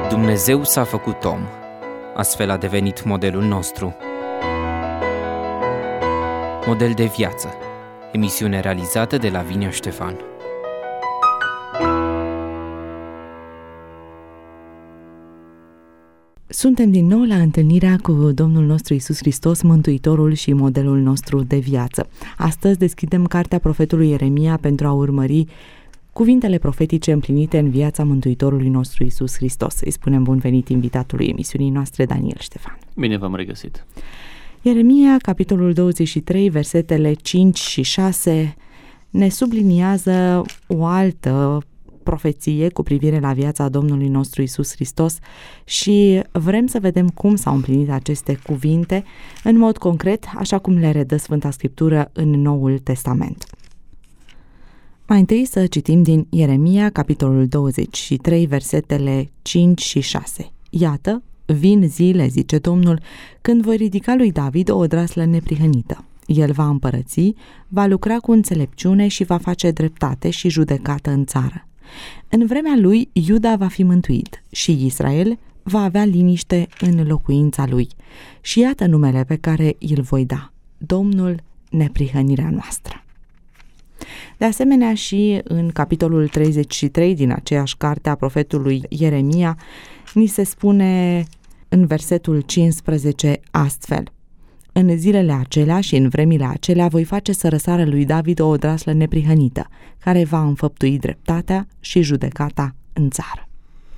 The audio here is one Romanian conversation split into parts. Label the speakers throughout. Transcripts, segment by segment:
Speaker 1: Dumnezeu s-a făcut om, astfel a devenit modelul nostru. Model de viață, emisiune realizată de Lavinia Ștefan.
Speaker 2: Suntem din nou la întâlnirea cu Domnul nostru Iisus Hristos, Mântuitorul și modelul nostru de viață. Astăzi deschidem cartea profetului Ieremia pentru a urmări cuvintele profetice împlinite în viața Mântuitorului nostru Iisus Hristos. Îi spunem bun venit invitatului emisiunii noastre, Daniel Ștefan.
Speaker 3: Bine v-am regăsit.
Speaker 2: Ieremia, capitolul 23, versetele 5 și 6, ne subliniază o altă profeție cu privire la viața Domnului nostru Iisus Hristos și vrem să vedem cum s-au împlinit aceste cuvinte în mod concret, așa cum le redă Sfânta Scriptură în Noul Testament. Mai întâi să citim din Ieremia, capitolul 23, versetele 5 și 6. Iată, vin zile, zice Domnul, când voi ridica lui David o odraslă neprihănită. El va împărăți, va lucra cu înțelepciune și va face dreptate și judecată în țară. În vremea lui, Iuda va fi mântuit și Israel va avea liniște în locuința lui. Și iată numele pe care îl voi da, Domnul, neprihănirea noastră. De asemenea, și în capitolul 33 din aceeași carte a profetului Ieremia, ni se spune în versetul 15 astfel: în zilele acelea și în vremile acelea voi face să răsară lui David o odraslă neprihănită, care va înfăptui dreptatea și judecata în țară.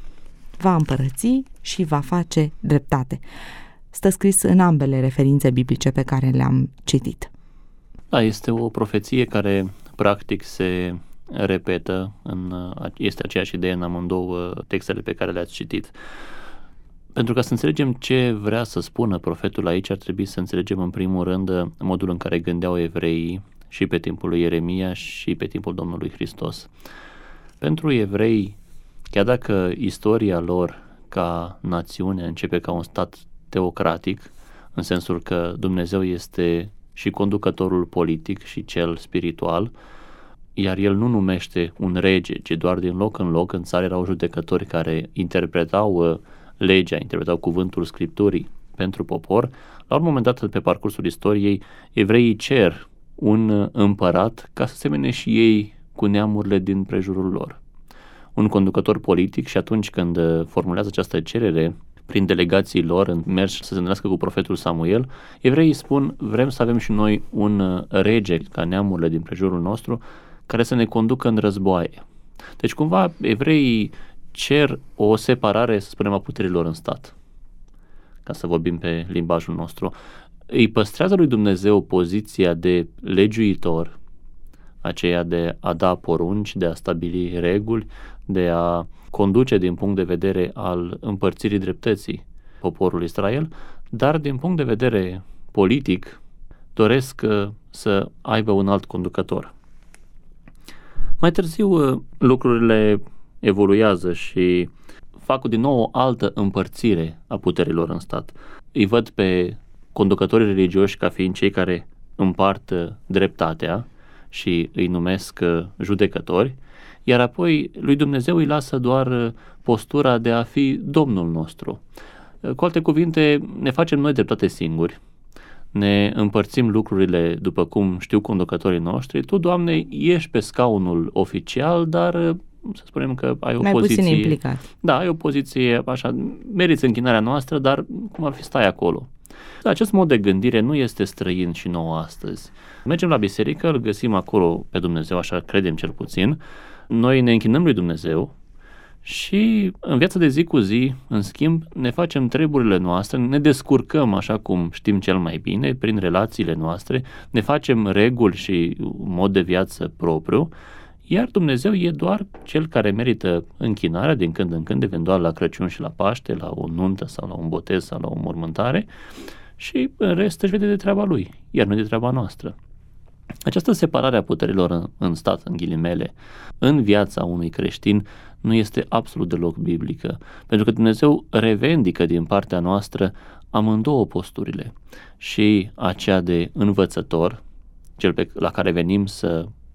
Speaker 2: Va împărăți și va face dreptate. Stă scris în ambele referințe biblice pe care le-am citit.
Speaker 3: Da, este o profeție care practic se repetă, este aceeași idee în amândouă textele pe care le-ați citit. Pentru ca să înțelegem ce vrea să spună profetul aici, ar trebui să înțelegem în primul rând modul în care gândeau evreii și pe timpul lui Ieremia și pe timpul Domnului Hristos. Pentru evrei, chiar dacă istoria lor ca națiune începe ca un stat teocratic, în sensul că Dumnezeu este și conducătorul politic și cel spiritual, iar el nu numește un rege, ci doar din loc în loc în țară erau judecători care interpretau legea, interpretau cuvântul Scripturii pentru popor. La un moment dat, pe parcursul istoriei, evreii cer un împărat ca să semene și ei cu neamurile din prejurul lor. Un conducător politic, și atunci când formulează această cerere prin delegații lor, merg să se întâlnească cu profetul Samuel, evreii spun: vrem să avem și noi un rege ca neamurile din prejurul nostru care să ne conducă în războaie. Deci cumva evreii cer o separare, să spunem, a puterilor în stat, ca să vorbim pe limbajul nostru. Îi păstrează lui Dumnezeu poziția de legiuitor, aceea de a da porunci, de a stabili reguli, de a conduce din punct de vedere al împărțirii dreptății poporul Israel, dar din punct de vedere politic doresc să aibă un alt conducător. Mai târziu lucrurile evoluează și fac din nou o altă împărțire a puterilor în stat. Îi văd pe conducătorii religioși ca fiind cei care împart dreptatea și îi numesc judecători, iar apoi lui Dumnezeu îi lasă doar postura de a fi Domnul nostru. Cu alte cuvinte, ne facem noi dreptate singuri, ne împărțim lucrurile după cum știu conducătorii noștri. Tu, Doamne, ești pe scaunul oficial, dar să spunem că ai o poziție
Speaker 2: puțin implicat.
Speaker 3: Da, ai o poziție așa, meriți închinarea noastră, dar cum ar fi, stai acolo. Acest mod de gândire nu este străin și nou astăzi. Mergem la biserică, îl găsim acolo pe Dumnezeu, așa credem cel puțin. Noi ne închinăm lui Dumnezeu și în viața de zi cu zi, în schimb, ne facem treburile noastre, ne descurcăm așa cum știm cel mai bine, prin relațiile noastre, ne facem reguli și mod de viață propriu, iar Dumnezeu e doar cel care merită închinarea din când în când, eventual la Crăciun și la Paște, la o nuntă sau la un botez sau la o mormântare, și în rest își vede de treaba lui, iar nu de treaba noastră. Această separare a puterilor în stat, în ghilimele, în viața unui creștin, nu este absolut deloc biblică, pentru că Dumnezeu revendică din partea noastră amândouă posturile, și aceea de învățător, cel la care venim să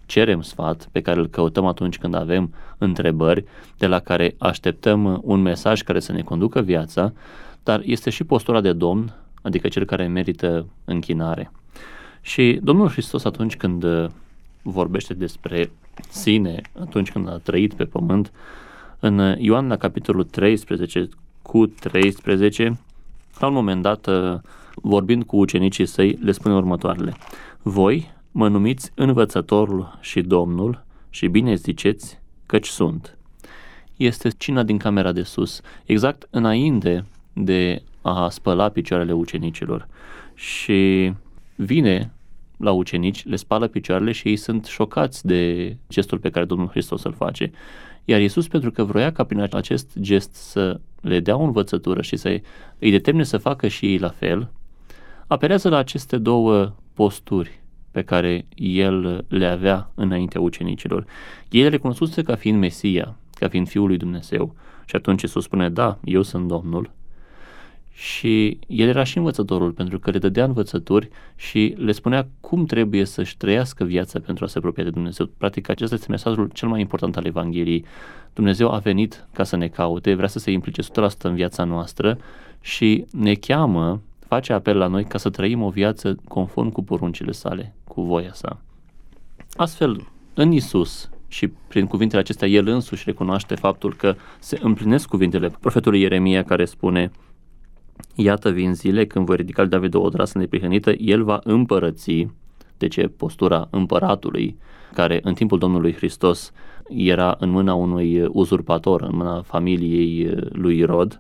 Speaker 3: cerem sfat, pe care îl căutăm atunci când avem întrebări, de la care așteptăm un mesaj care să ne conducă viața, dar este și postura de Domn, adică cel care merită închinare. Și Domnul Hristos, atunci când vorbește despre sine, atunci când a trăit pe pământ, în Ioan la capitolul 13 cu 13, la un moment dat, vorbind cu ucenicii săi, le spune următoarele: voi mă numiți învățătorul și Domnul și bine ziceți, căci sunt. Este cina din camera de sus, exact înainte de a spăla picioarele ucenicilor. Și vine la ucenici, le spală picioarele și ei sunt șocați de gestul pe care Domnul Hristos îl face. Iar Iisus, pentru că vroia ca prin acest gest să le dea o învățătură și să îi determine să facă și ei la fel, apelează la aceste două posturi pe care el le avea înaintea ucenicilor. El recunoscuse ca fiind Mesia, ca fiind Fiul lui Dumnezeu. Și atunci Iisus spune: da, eu sunt Domnul. Și el era și învățătorul, pentru că le dădea învățături și le spunea cum trebuie să-și trăiască viața pentru a se apropia de Dumnezeu. Practic, acesta este mesajul cel mai important al Evangheliei. Dumnezeu a venit ca să ne caute, vrea să se implice 100% în viața noastră și ne cheamă, face apel la noi ca să trăim o viață conform cu poruncile sale, cu voia sa. Astfel, în Iisus și prin cuvintele acestea, el însuși recunoaște faptul că se împlinesc cuvintele profetului Ieremia, care spune: iată vin zile când voi ridica David o odrasă neprihănită, el va împărăți. Deci e postura împăratului, care în timpul Domnului Hristos era în mâna unui uzurpator, în mâna familiei lui Irod.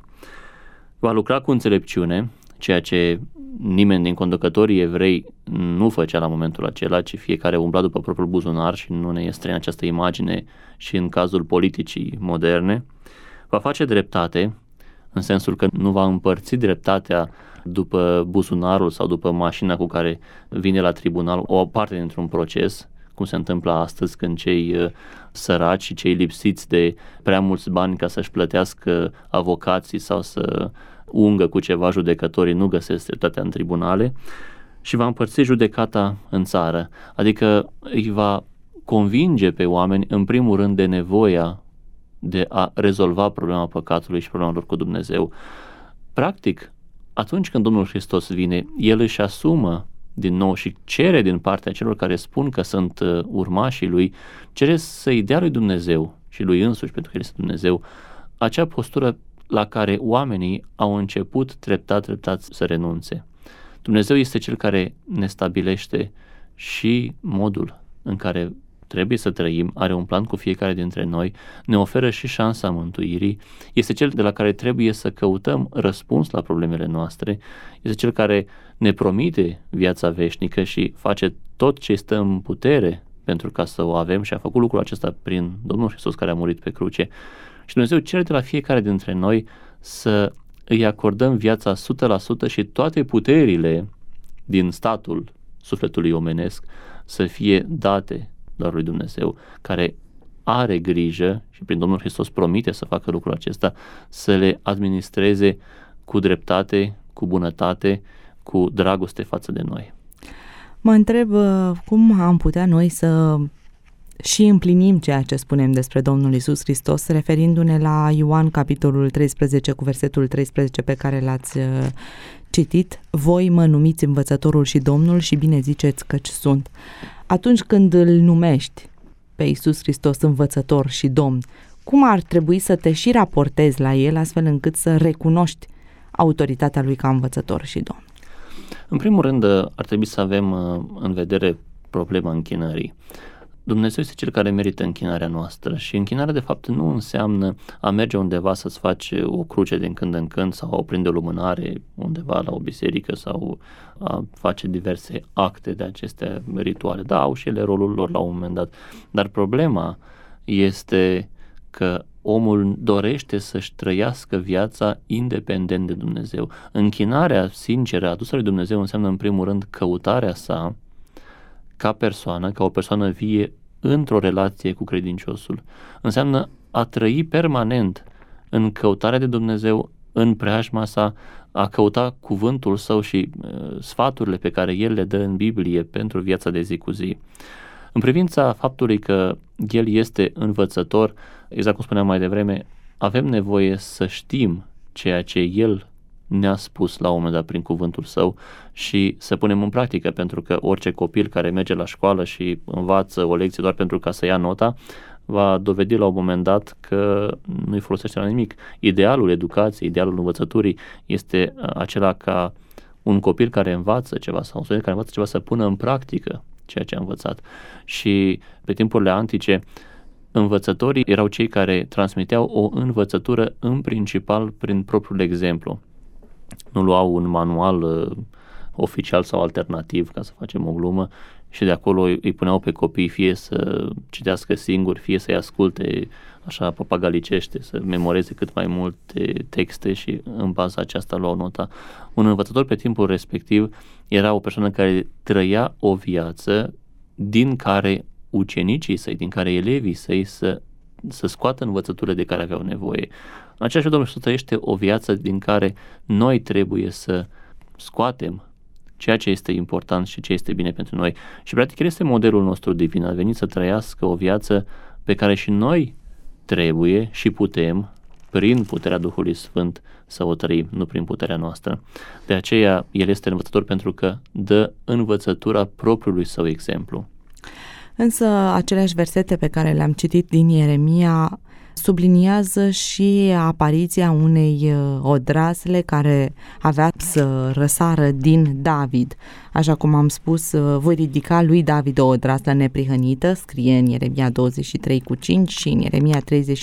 Speaker 3: Va lucra cu înțelepciune, ceea ce nimeni din conducătorii evrei nu făcea la momentul acela, ci fiecare umbla după propriul buzunar și nu ne e străină această imagine și în cazul politicii moderne. Va face dreptate, în sensul că nu va împărți dreptatea după buzunarul sau după mașina cu care vine la tribunal o parte dintr-un proces, cum se întâmplă astăzi când cei săraci și cei lipsiți de prea mulți bani ca să-și plătească avocații sau să ungă cu ceva judecătorii nu găsesc dreptatea în tribunale, și va împărți judecata în țară, adică îi va convinge pe oameni în primul rând de nevoia de a rezolva problema păcatului și problema lor cu Dumnezeu. Practic, atunci când Domnul Hristos vine, El își asumă din nou și cere din partea celor care spun că sunt urmașii Lui, cere să-i dea lui Dumnezeu și lui însuși, pentru că El este Dumnezeu, acea postură la care oamenii au început treptat să renunțe. Dumnezeu este Cel care ne stabilește și modul în care trebuie să trăim, are un plan cu fiecare dintre noi, ne oferă și șansa mântuirii, este Cel de la care trebuie să căutăm răspuns la problemele noastre, este Cel care ne promite viața veșnică și face tot ce stă în putere pentru ca să o avem și a făcut lucrul acesta prin Domnul Hristos care a murit pe cruce. Și Dumnezeu cere de la fiecare dintre noi să îi acordăm viața 100% și toate puterile din statul sufletului omenesc să fie date doar lui Dumnezeu, care are grijă și prin Domnul Hristos promite să facă lucrul acesta, să le administreze cu dreptate, cu bunătate, cu dragoste față de noi.
Speaker 2: Mă întreb cum am putea noi să și împlinim ceea ce spunem despre Domnul Iisus Hristos, referindu-ne la Ioan capitolul 13 cu versetul 13 pe care l-ați citit: voi mă numiți învățătorul și Domnul și bine ziceți căci sunt. Atunci când îl numești pe Iisus Hristos învățător și Domn, cum ar trebui să te și raportezi la El astfel încât să recunoști autoritatea Lui ca învățător și Domn?
Speaker 3: În primul rând, ar trebui să avem în vedere problema închinării. Dumnezeu este Cel care merită închinarea noastră și închinarea de fapt nu înseamnă a merge undeva să-ți faci o cruce din când în când sau a prinde o lumânare undeva la o biserică sau a face diverse acte de acestea rituale. Da, au și ele rolul lor la un moment dat, dar problema este că omul dorește să-și trăiască viața independent de Dumnezeu. Închinarea sinceră adusă lui Dumnezeu înseamnă în primul rând căutarea sa ca persoană, ca o persoană vie într-o relație cu credinciosul. Înseamnă a trăi permanent în căutarea de Dumnezeu, în preajma sa, a căuta cuvântul său și sfaturile pe care El le dă în Biblie pentru viața de zi cu zi. În privința faptului că El este învățător, exact cum spuneam mai devreme, avem nevoie să știm ceea ce El ne-a spus la un moment dat prin cuvântul Său și să punem în practică, pentru că orice copil care merge la școală și învață o lecție doar pentru ca să ia nota, va dovedi la un moment dat că nu-i folosește la nimic. Idealul educației, idealul învățăturii este acela ca un copil care învață ceva sau un student care învață ceva să pună în practică ceea ce a învățat. Și pe timpurile antice, învățătorii erau cei care transmiteau o învățătură în principal prin propriul exemplu. Nu luau un manual oficial sau alternativ, ca să facem o glumă, și de acolo îi puneau pe copii fie să citească singuri, fie să-i asculte așa papagalicește, să memoreze cât mai multe texte și în baza aceasta luau nota. Un învățător pe timpul respectiv era o persoană care trăia o viață din care ucenicii săi, din care elevii săi să scoată învățăturile de care aveau nevoie. În același fel, Domnul Iisus trăiește o viață din care noi trebuie să scoatem ceea ce este important și ce este bine pentru noi. Și practic El este modelul nostru divin. A venit să trăiască o viață pe care și noi trebuie și putem, prin puterea Duhului Sfânt, să o trăim, nu prin puterea noastră. De aceea El este învățător, pentru că dă învățătura propriului Său exemplu.
Speaker 2: Însă aceleași versete pe care le-am citit din Ieremia subliniază și apariția unei odrasle care avea să răsară din David. Așa cum am spus, voi ridica lui David o odraslă neprihănită, scrie în Ieremia 23:5 și în Ieremia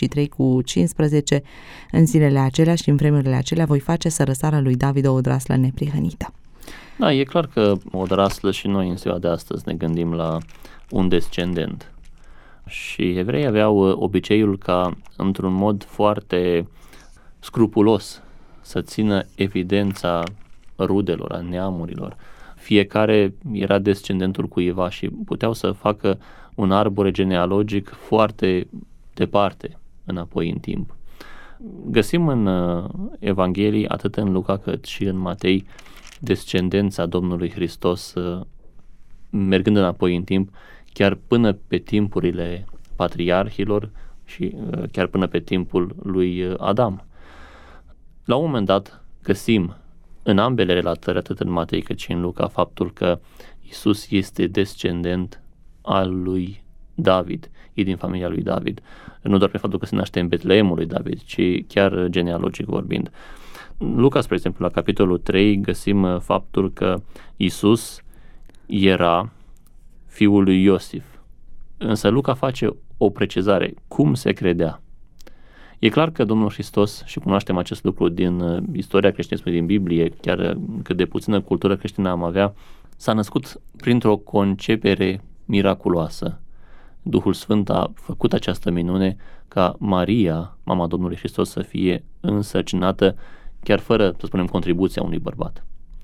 Speaker 2: 33:15, în zilele acelea și în vremurile acelea voi face să răsară lui David o odraslă neprihănită.
Speaker 3: Da, e clar că o odraslă și noi în ziua de astăzi ne gândim la un descendent. Și evreii aveau obiceiul ca, într-un mod foarte scrupulos, să țină evidența rudelor, a neamurilor. Fiecare era descendentul cuiva și puteau să facă un arbore genealogic foarte departe înapoi în timp. Găsim în Evanghelii, atât în Luca cât și în Matei, descendența Domnului Hristos mergând înapoi în timp, chiar până pe timpurile patriarhilor și chiar până pe timpul lui Adam. La un moment dat găsim în ambele relatări, atât în Matei cât și în Luca, faptul că Iisus este descendent al lui David, e din familia lui David. Nu doar pe faptul că se naște în Betleemul lui David, ci chiar genealogic vorbind. Luca, spre exemplu, la capitolul 3 găsim faptul că Iisus era fiul lui Iosif. Însă Luca face o precizare. Cum se credea? E clar că Domnul Hristos, și cunoaștem acest lucru din istoria creștinismului din Biblie, chiar cât de puțină cultură creștină am avea, s-a născut printr-o concepere miraculoasă. Duhul Sfânt a făcut această minune ca Maria, mama Domnului Hristos, să fie însărcinată chiar fără, să spunem, contribuția unui bărbat.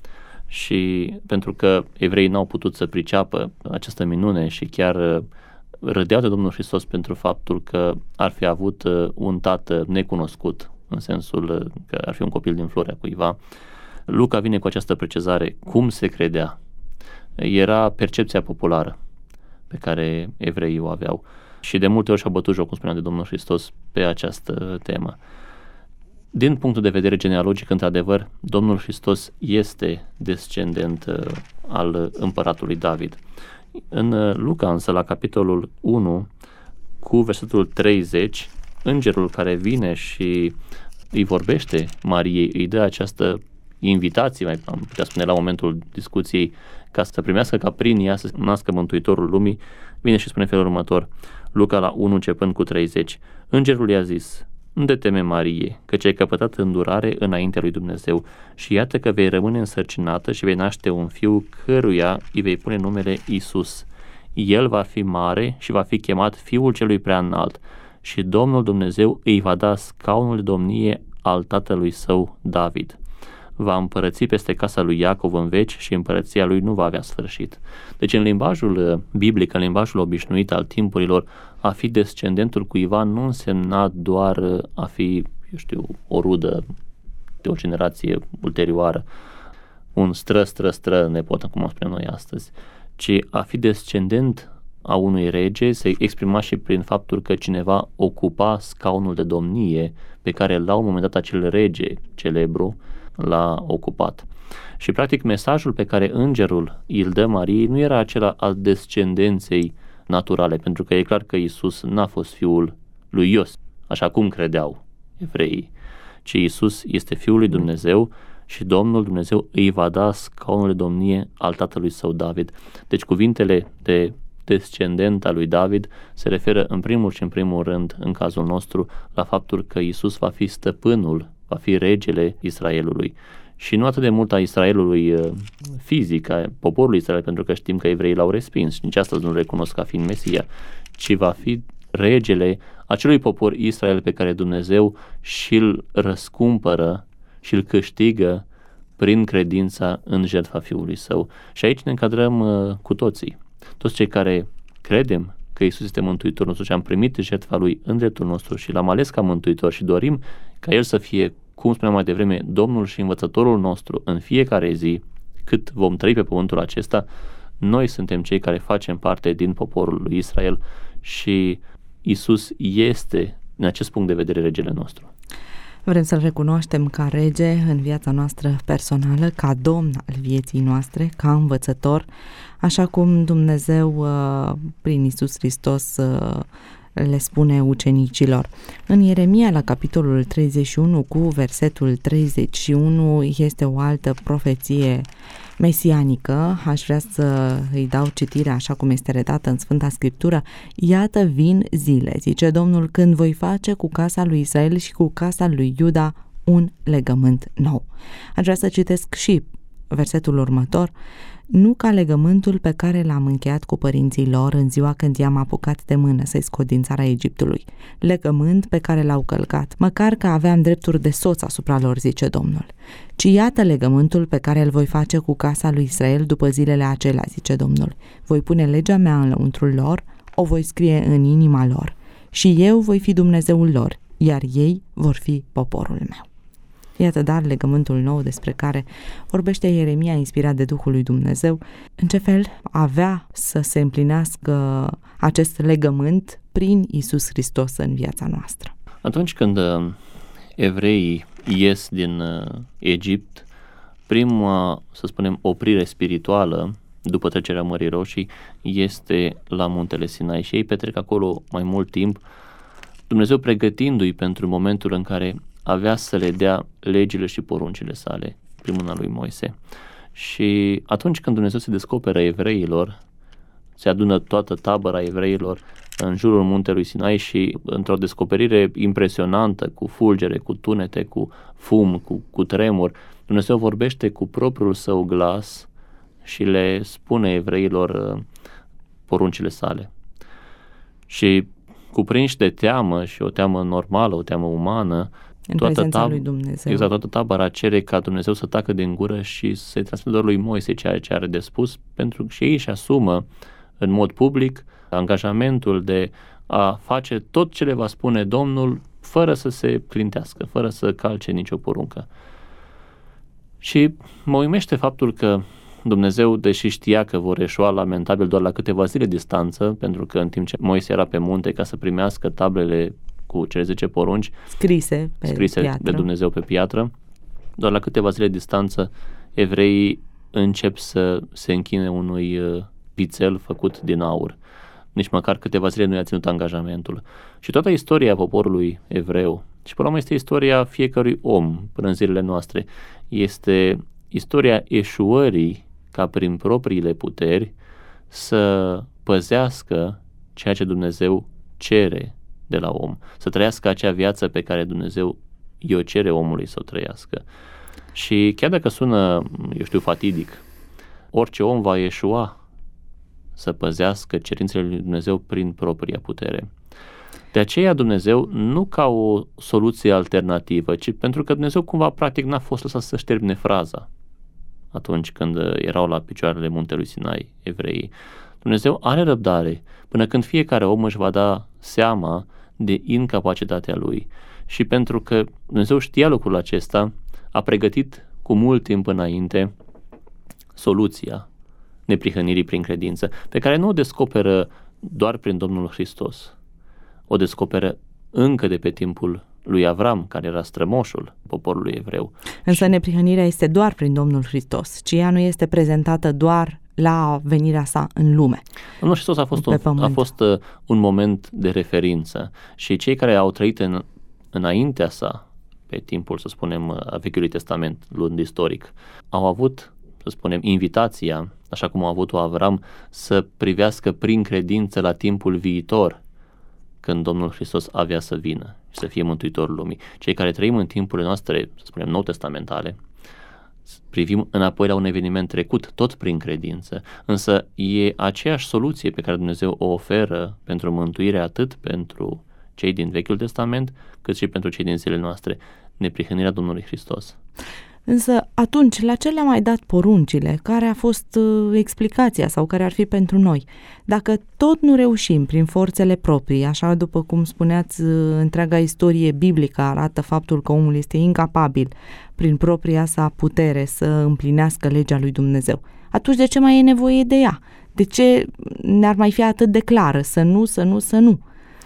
Speaker 3: Și pentru că evreii n-au putut să priceapă această minune și chiar râdeau de Domnul Hristos pentru faptul că ar fi avut un tată necunoscut, în sensul că ar fi un copil din floarea cuiva, Luca vine cu această precizare. Cum se credea? Era percepția populară pe care evreii o aveau și de multe ori și-au bătut joc, cum spuneam, de Domnul Hristos pe această temă. Din punctul de vedere genealogic, într-adevăr, Domnul Hristos este descendent al împăratului David. În Luca, însă, la capitolul 1, cu versetul 30, îngerul care vine și îi vorbește Mariei, îi dă această invitație, mai am putea spune la momentul discuției, ca să primească ca prin ea să nască Mântuitorul lumii, vine și spune în felul următor, Luca la 1, începând cu 30. Îngerul i-a zis: nu te teme, Marie, căci ai căpătat îndurare înaintea lui Dumnezeu și iată că vei rămâne însărcinată și vei naște un fiu căruia îi vei pune numele Iisus. El va fi mare și va fi chemat Fiul Celui Preaînalt și Domnul Dumnezeu îi va da scaunul de domnie al tatălui său David. Va împărăți peste casa lui Iacov în veci și împărăția lui nu va avea sfârșit. Deci în limbajul biblic, în limbajul obișnuit al timpurilor, a fi descendentul cuiva nu însemna doar a fi, o rudă de o generație ulterioară, un stră nepot, cum o spunem noi astăzi, ci a fi descendent a unui rege se exprima și prin faptul că cineva ocupa scaunul de domnie pe care la un moment dat acel rege celebru l-a ocupat. Și practic mesajul pe care îngerul îl dă Mariei nu era acela al descendenței naturale, pentru că e clar că Iisus n-a fost fiul lui Iosif, așa cum credeau evreii, ci Iisus este Fiul lui Dumnezeu și Domnul Dumnezeu îi va da scaunul de domnie al tatălui său David. Deci cuvintele de descendent al lui David se referă în primul și în primul rând, în cazul nostru, la faptul că Iisus va fi stăpânul, va fi regele Israelului. Și nu atât de mult a Israelului fizic, a poporului Israel, pentru că știm că evreii l-au respins și nici astăzi nu-l recunosc ca fiind Mesia, ci va fi regele acelui popor Israel pe care Dumnezeu și-l răscumpără și îl câștigă prin credința în jertfa Fiului Său. Și aici ne încadrăm cu toții. Toți cei care credem că Iisus este Mântuitorul nostru și am primit jertfa Lui în dreptul nostru și L-am ales ca Mântuitor și dorim ca El să fie, cum spuneam mai devreme, Domnul și Învățătorul nostru în fiecare zi, cât vom trăi pe pământul acesta, noi suntem cei care facem parte din poporul lui Israel și Iisus este, din acest punct de vedere, regele nostru.
Speaker 2: Vrem să-L recunoaștem ca rege în viața noastră personală, ca domn al vieții noastre, ca învățător, așa cum Dumnezeu prin Iisus Hristos le spune ucenicilor. În Ieremia, la capitolul 31, cu versetul 31, este o altă profeție mesianică. Aș vrea să îi dau citire așa cum este redată în Sfânta Scriptură. Iată vin zile, zice Domnul, când voi face cu casa lui Israel și cu casa lui Iuda un legământ nou. Aș vrea să citesc și versetul următor. Nu ca legământul pe care l-am încheiat cu părinții lor în ziua când i-am apucat de mână să-i scot din țara Egiptului. Legământ pe care l-au călcat, măcar că aveam drepturi de soț asupra lor, zice Domnul. Ci iată legământul pe care îl voi face cu casa lui Israel după zilele acelea, zice Domnul. Voi pune legea mea în lăuntrul lor, o voi scrie în inima lor. Și eu voi fi Dumnezeul lor, iar ei vor fi poporul meu. Iată dar legământul nou despre care vorbește Ieremia, inspirat de Duhul lui Dumnezeu, în ce fel avea să se împlinească acest legământ prin Iisus Hristos în viața noastră.
Speaker 3: Atunci când evreii ies din Egipt, prima, să spunem, oprire spirituală după trecerea Mării Roșii este la muntele Sinai și ei petrec acolo mai mult timp, Dumnezeu pregătindu-i pentru momentul în care avea să le dea legile și poruncile sale prin mâna lui Moise. Și atunci când Dumnezeu se descoperă evreilor, se adună toată tabăra evreilor în jurul muntelui Sinai și într-o descoperire impresionantă, cu fulgere, cu tunete, cu fum, cu tremur, Dumnezeu vorbește cu propriul său glas și le spune evreilor poruncile sale. Și cuprinși de teamă și o teamă normală, o teamă umană,
Speaker 2: în prezența lui Dumnezeu.
Speaker 3: Exact, toată tabăra cere ca Dumnezeu să tacă din gură și să-i transmită doar lui Moise ceea ce are de spus, pentru că și ei își asumă în mod public angajamentul de a face tot ce le va spune Domnul fără să se clintească, fără să calce nicio poruncă. Și mă uimește faptul că Dumnezeu, deși știa că vor eșua lamentabil doar la câteva zile distanță, pentru că în timp ce Moise era pe munte ca să primească tablele cu cele 10 porunci scrise de Dumnezeu pe piatră, doar la câteva zile distanță evreii încep să se închine unui vițel făcut din aur. Nici măcar câteva zile nu i-a ținut angajamentul. Și toată istoria poporului evreu, și până la urmă este istoria fiecărui om până în zilele noastre, este istoria eșuării ca prin propriile puteri să păzească ceea ce Dumnezeu cere de la om, să trăiască acea viață pe care Dumnezeu i-o cere omului să o trăiască. Și chiar dacă sună, fatidic, orice om va eșua să păzească cerințele lui Dumnezeu prin propria putere. De aceea Dumnezeu, nu ca o soluție alternativă, ci pentru că Dumnezeu cumva practic n-a fost lăsat să-și termine fraza atunci când erau la picioarele muntelui Sinai evreii. Dumnezeu are răbdare până când fiecare om își va da seama de incapacitatea lui. Și pentru că Dumnezeu știa lucrul acesta, a pregătit cu mult timp înainte soluția neprihănirii prin credință, pe care nu o descoperă doar prin Domnul Hristos. O descoperă încă de pe timpul lui Avram, care era strămoșul poporului evreu.
Speaker 2: Însă neprihănirea este doar prin Domnul Hristos, ci ea nu este prezentată doar la venirea sa în lume.
Speaker 3: Domnul Hristos a fost un moment de referință și cei care au trăit înaintea sa, pe timpul, să spunem, a Vechiului Testament, luând istoric, au avut, să spunem, invitația, așa cum a avut-o Avram, să privească prin credință la timpul viitor, când Domnul Hristos avea să vină și să fie mântuitorul lumii. Cei care trăim în timpurile noastre, să spunem, nou-testamentale, privim înapoi la un eveniment trecut, tot prin credință, însă e aceeași soluție pe care Dumnezeu o oferă pentru mântuire atât pentru cei din Vechiul Testament, cât și pentru cei din zilele noastre, neprihănirea Domnului Hristos.
Speaker 2: Însă atunci, la ce le-a mai dat poruncile? Care a fost explicația sau care ar fi pentru noi? Dacă tot nu reușim prin forțele proprii, așa după cum spuneați, întreaga istorie biblică arată faptul că omul este incapabil prin propria sa putere să împlinească legea lui Dumnezeu, atunci de ce mai e nevoie de ea? De ce ne-ar mai fi atât de clară? Să nu?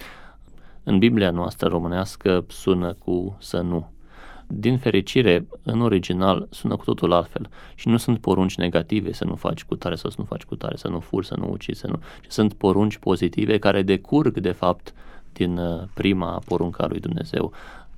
Speaker 3: În Biblia noastră românească sună cu să nu. Din fericire, în original sună cu totul altfel și nu sunt porunci negative, să nu faci cutare sau să nu faci cutare, să nu furi, să nu ucizi, sunt porunci pozitive care decurg de fapt din prima poruncă a lui Dumnezeu.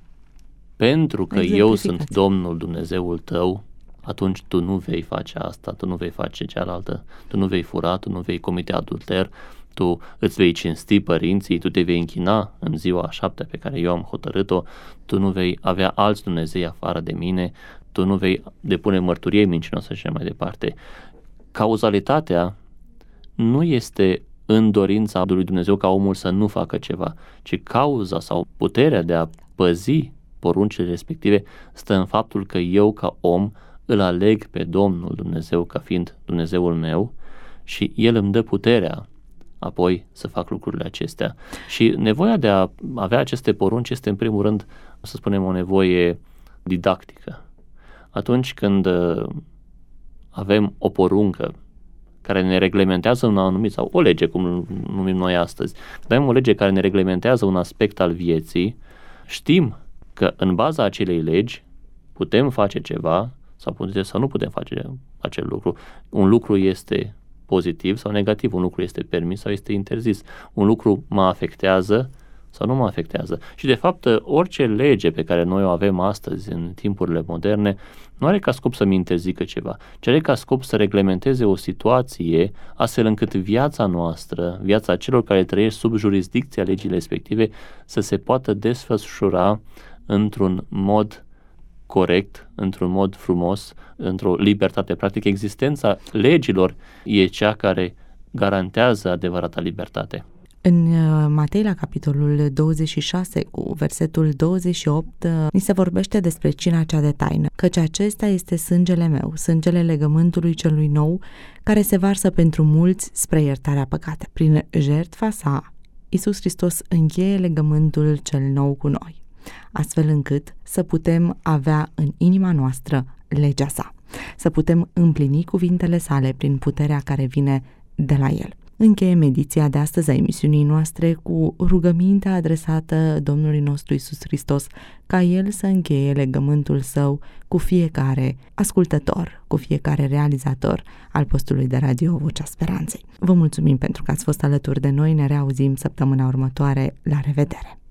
Speaker 3: Pentru că eu sunt Domnul Dumnezeul tău, atunci tu nu vei face asta, tu nu vei face cealaltă, tu nu vei fura, tu nu vei comite adulter, tu îți vei cinsti părinții, tu te vei închina în ziua a 7-a pe care eu am hotărât-o, tu nu vei avea alți Dumnezei afară de mine, tu nu vei depune mărturie mincinoasă și mai departe. Cauzalitatea nu este în dorința lui Dumnezeu ca omul să nu facă ceva, ci cauza sau puterea de a păzi poruncile respective stă în faptul că eu ca om îl aleg pe Domnul Dumnezeu ca fiind Dumnezeul meu și El îmi dă puterea apoi să fac lucrurile acestea. Și nevoia de a avea aceste porunci este în primul rând, să spunem, o nevoie didactică. Atunci când avem o poruncă care ne reglementează un anumit, sau o lege, cum numim noi astăzi, când avem o lege care ne reglementează un aspect al vieții, știm că în baza acelei legi putem face ceva sau nu putem face acel lucru. Un lucru este pozitiv sau negativ, un lucru este permis sau este interzis, un lucru mă afectează sau nu mă afectează. Și de fapt, orice lege pe care noi o avem astăzi în timpurile moderne nu are ca scop să-mi interzică ceva, ci are ca scop să reglementeze o situație astfel încât viața noastră, viața celor care trăiesc sub jurisdicția legii respective, să se poată desfășura într-un mod corect, într-un mod frumos, într-o libertate. Practic, existența legilor e cea care garantează adevărata libertate.
Speaker 2: În Matei, la capitolul 26, cu versetul 28, ni se vorbește despre cina cea de taină, căci acesta este sângele meu, sângele legământului celui nou, care se varsă pentru mulți spre iertarea păcate. Prin jertfa sa, Iisus Hristos încheie legământul cel nou cu noi, astfel încât să putem avea în inima noastră legea sa, să putem împlini cuvintele sale prin puterea care vine de la el. Încheiem ediția de astăzi a emisiunii noastre cu rugămintea adresată Domnului nostru Iisus Hristos, ca El să încheie legământul Său cu fiecare ascultător, cu fiecare realizator al postului de radio Vocea Speranței. Vă mulțumim pentru că ați fost alături de noi, ne reauzim săptămâna următoare, la revedere!